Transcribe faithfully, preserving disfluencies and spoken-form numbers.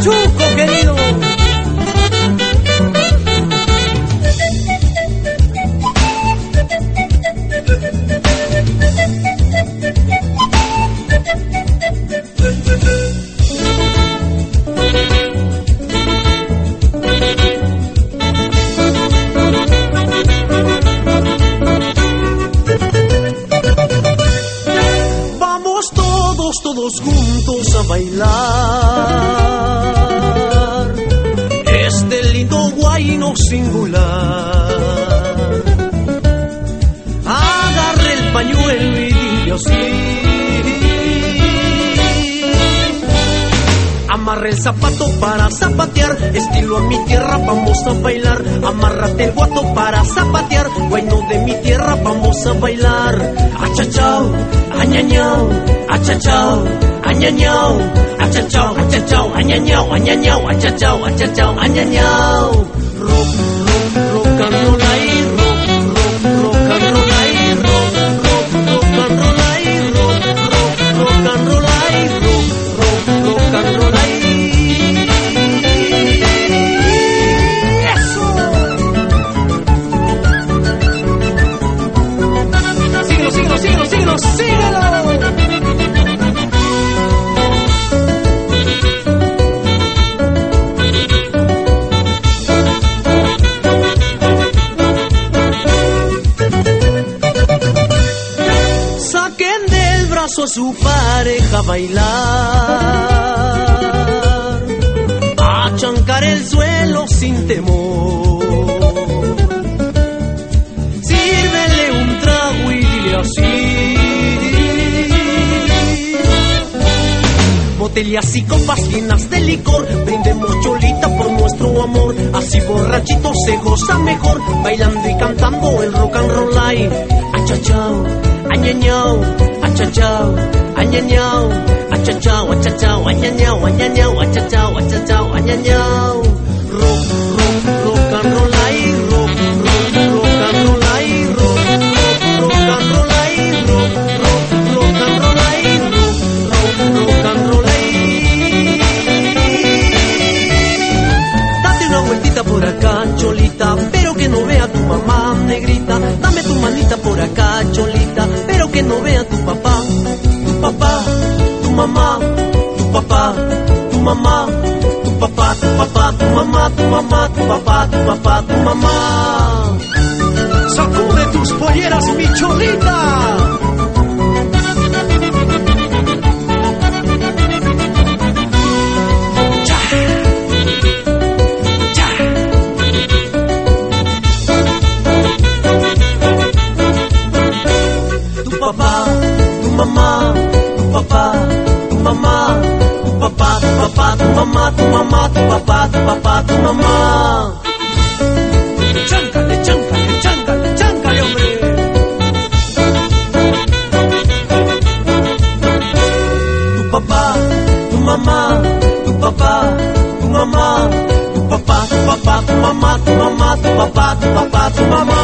Pachuco, querido. Todos juntos a bailar este lindo guayno singular. Agarre el pañuelo y dile así: amarre el zapato para zapatear, estilo a mi tierra vamos a bailar. Amárrate el guato para zapatear, guayno de mi tierra vamos a bailar. Achachao, añañao, achachao, añañao, achachao, achachao, añañao, añañao, achachao, achachao, añañao. Rock, rock, rock and roll ahí, rock, rock, rock and roll ahí, rock, rock, rock and roll ahí, rock, rock, rock and roll ahí, rock, rock, rock and roll ahí. ¡Eso! Síguelo, síguelo, síguelo, síguelo, síguelo. A su pareja a bailar, a chancar el suelo sin temor. Sírvele un trago y dile así: botellas y copas llenas de licor, brindemos cholita por nuestro amor. Así borrachito se goza mejor, bailando y cantando el rock and roll ahí. Achachao, añañao, achachao, añañao, achachao, achachao, añañao, añañao, achachao, achachao, añañao. Rock, rock, rock and roll ahí, rock, rock, rock and roll ahí, rock, rock, rock and roll ahí, rock, rock, rock and roll ahí, rock, rock, rock and roll ahí. Date una vueltita por acá, cholita, pero que no vea tu mamá negrita. Dame tu manita por acá, cholita, pero que no vea tu papá, tu papá, tu mamá, tu papá, tu mamá, tu papá, tu papá, tu mamá, tu mamá, tu papá, tu papá, tu mamá. Sacude tus polleras, mi cholita. Mamá, tu papá, tu mamá, tu papá, tu papá, tu mamá, tu mamá, tu papá, tu papá, tu mamá. Cháncale, cháncale, cháncale, cháncale, hombre. Tu papá, tu mamá, tu papá, tu mamá, tu papá, tu papá, tu mamá, tu mamá, tu papá, tu papá, tu mamá.